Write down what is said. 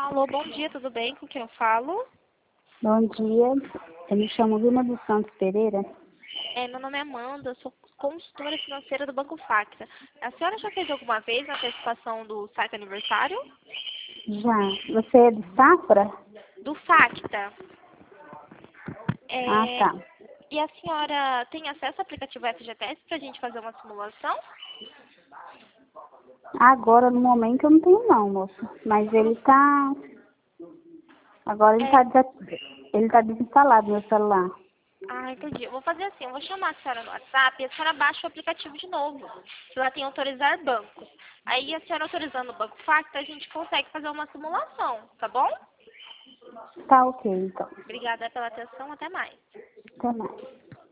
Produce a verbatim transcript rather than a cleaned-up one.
Alô, bom dia, tudo bem? Com quem eu falo? Bom dia, eu me chamo Vilma dos Santos Pereira. É, meu nome é Amanda, eu sou consultora financeira do Banco Facta. A senhora já fez alguma vez a antecipação do saque aniversário? Já, você é de Safra? Do Facta. Ah, É, tá. e a senhora tem acesso ao aplicativo F G T S para a gente fazer uma simulação? Agora, no momento, eu não tenho não, moça. Mas ele tá... Agora ele É, tá, des- ele tá desinstalado no meu celular. ah, entendi. Eu vou fazer assim, eu vou chamar a senhora no WhatsApp e a senhora baixa o aplicativo de novo. Que lá tem autorizar bancos. Aí a senhora autorizando o Banco Facta, a gente consegue fazer uma simulação, tá bom? Tá ok, então. Obrigada pela atenção, até mais. Até mais.